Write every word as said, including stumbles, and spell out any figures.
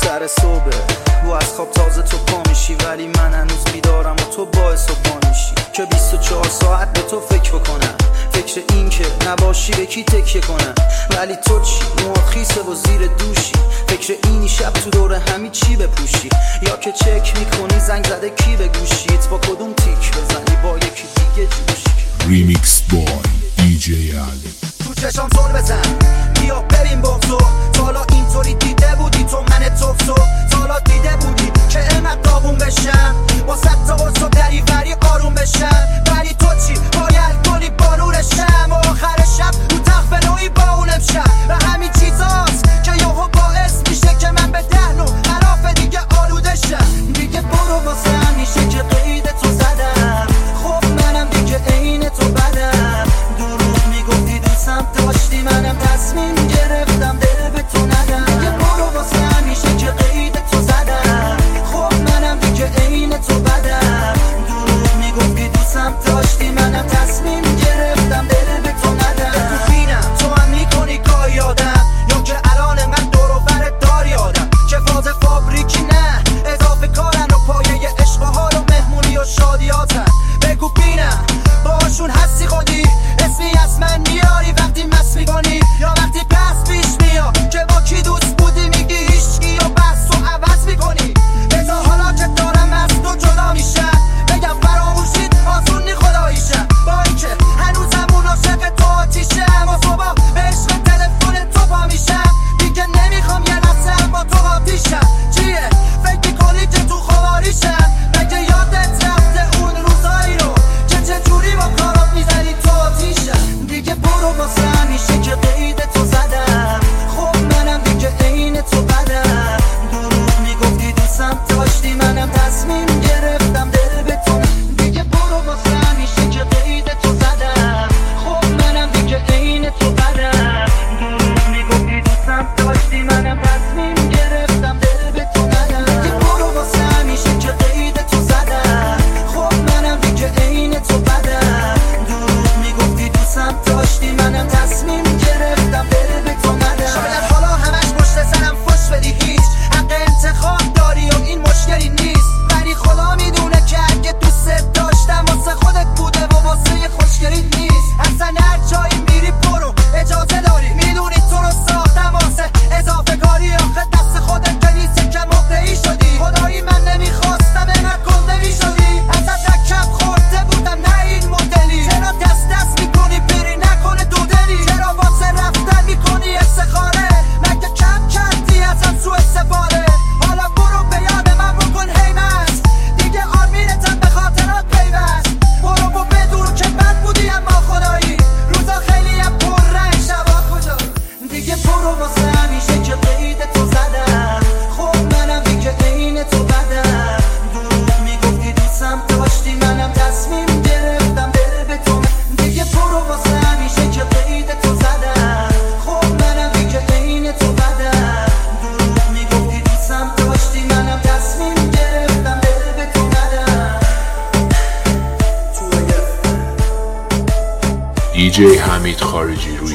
سر صبح و از خواب تازه تو پا میشی، ولی من هنوز بیدارم و تو باعث و پا میشی که بیست و چهار ساعت به تو فکر بکنم، فکر این که نباشی به کی تکیه کنم. ولی تو چی؟ موات خیسه و زیر دوشی، فکر اینی شب تو دور همی چی بپوشی، یا که چک میکنی زنگ زده کی به گوشیت، با کدوم تیک بزنی با یکی دیگه جوشی. ریمیکس بای دی جی علی. تو چشام زل بزن بیا بریم بغضو، تا حالا اینطوری دیده بودی تو من توفسو، تا حالا دیده بودی که اینقدر داغون بشم با صد تا قصد و دریوری آروم بشم. ولی تو چی؟ باید کنی بارونشم و آخر شب رو تخت به نوعی با اونم شم و همین چیزاست که یهو باعث میشه که من به ده نوع خلاف دیگه آلوده شم. دیگه برو واسه همیشه که قید تو زدم، خب منم دیگه عین تو بدم. دروغ میگفتی دوستم داشتی، منم تصمیم گرفتم دل به تو ندم. دیگه برو واسه همیشه که قید تو زدم، خب منم دیگه عین تو بدم. دروغ میگفتی دوستم داشتی، منم تصمیم گرفتم دل به تو ندم. تو بینم تو هم میکنی گاهی یادم، یا که الان من دور و برت داری آدم که فاز فابریکی نه اضافه کارن و پایه عشق و حال و مهمونی و شادیاتن. بگو بینم باشون هستی خودی، اسمی از من میاری وقتی مست میکنی، یا وقتی پس پیش میاد که با کی دوست بودی میگی هیچکی و بس و عوض میکنی. بذار حالا که دارم از تو جدا میشم بگم فراموشید آسونی خداییشم، با این که هنوزم اون عاشق تو آتیشم و صبح به عشق تلفن تو پا میشم. دیگه نمیخوام یه لحظه با تو آتیشم. چیه؟ فکر میکنی که تو خواریشم؟ مگه یادت رفته اون روزایی رو که چجوری با کارات میزنی تو آتیشم؟ دیگه برو واسه همیشه که قید تو زدم، خب منم دیگه عین تو بدم. دروغ میگفتی دوستم داشتی، منم تصمیم گرفتم دل به تو. دیگه برو واسه همیشه که قید تو زدم، خب منم دیگه عین تو بدم. دروغ میگفتی دوستم داشتی، منم تصمیم گرفتم دل به تو ندم. دیگه برو واسه همیشه که قید تو زدم، خب منم دیگه عین تو بدم. دروغ میگفتی دوستم داشتی، منم تصمیم گرفتم دل به تو ندم. شاید حالا همش پشت سرم فش بدی، هیچ حق انتخاب داری و این مشکلی نیست، ولی خدا میدونه که اگه دوست داشتم واسه خودت بوده و واسه خوشگلیت نیست. اصلا هر جایی میری برو اجازه داری، میدونی تو رو ساختم واسه اضافه کاری، آخه دست خودت که نیست که مقدعی شدی. خدایی من نمیخواستم اینقدر گنده میشدی، اصلا دکم خورده بودم نه این مدلی. چرا دست دست میکنی بری نکنه دو دلی؟ چرا واسه رفتن میکنی استخاره؟ مگه کم کردی ازم سو استفاده؟ حالا برو به یاد من بکن هیمت، دیگه آرمینتم به خاطرات پیوست. برو و بدون که بد بودی اما خدایی روزا خیلی هم پر رنگ شبا کجایی. دیگه برو واسه همیشه که قید تو زدم، خب منم دیگه عین تو بدم. دروغ میگفتی دوستم داشتی، منم تصمیم گرفتم دل به تو. دیگه برو واسه همیشه که قید تو زدم، خب منم دیگه عین تو بدم. دروغ میگفتی دوستم داشتی، منم تصمیم گرفتم دل به تو ندم. دی جی حمید خارجی روی